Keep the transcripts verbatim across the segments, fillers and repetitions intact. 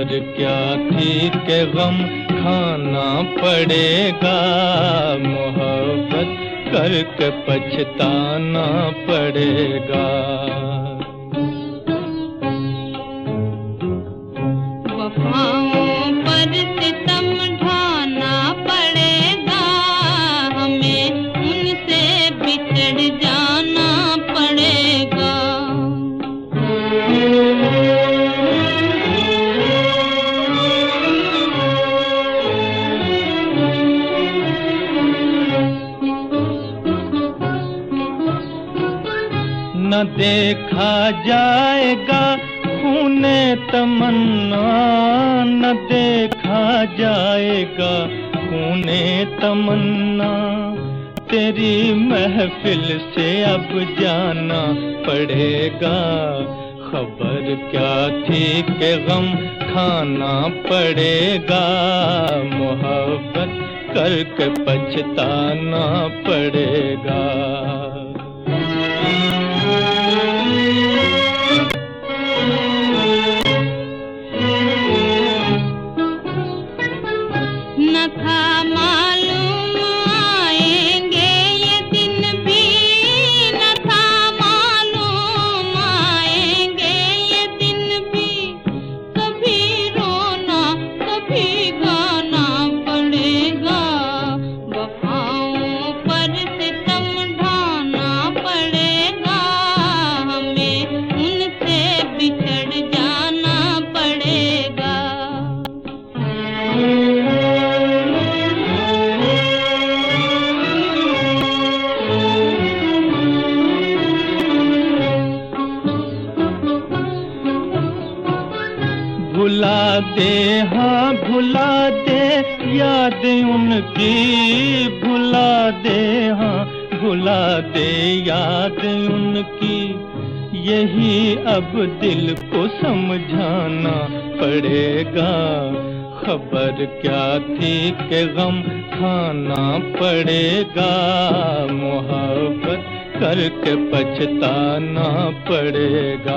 खबर क्या थी कि गम खाना पड़ेगा, मोहब्बत करके पछताना पड़ेगा। वफाओं पर सितम ढाना पड़ेगा, हमें उनसे बिछड़ जाना पड़ेगा। न देखा जाएगा खूने तमन्ना, न देखा जाएगा खूने तमन्ना, तेरी महफिल से अब जाना पड़ेगा। खबर क्या थी कि गम खाना पड़ेगा, मोहब्बत करके पछताना पड़ेगा। न था मालूम आएंगे ये दिन भी, न था मालूम आएंगे ये दिन भी, कभी रोना कभी गाना पड़ेगा। वफाओं पर सितम ढाना पड़ेगा, हमें उनसे बिछड़ जाना पड़ेगा। भुला दे हाँ भुला दे याद उनकी, भुला दे हाँ भुला दे याद उनकी, यही अब दिल को समझाना पड़ेगा। खबर क्या थी कि गम खाना पड़ेगा, मोहब्बत करके पछताना पड़ेगा।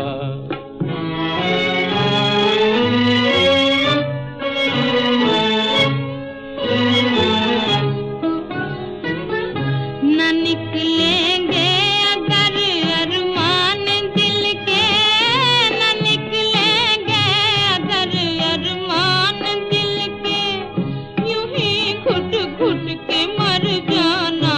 न निकलेंगे अगर अरमान दिल के, न निकलेंगे अगर अरमान दिल के, यूं ही घुट घुट के मर जाना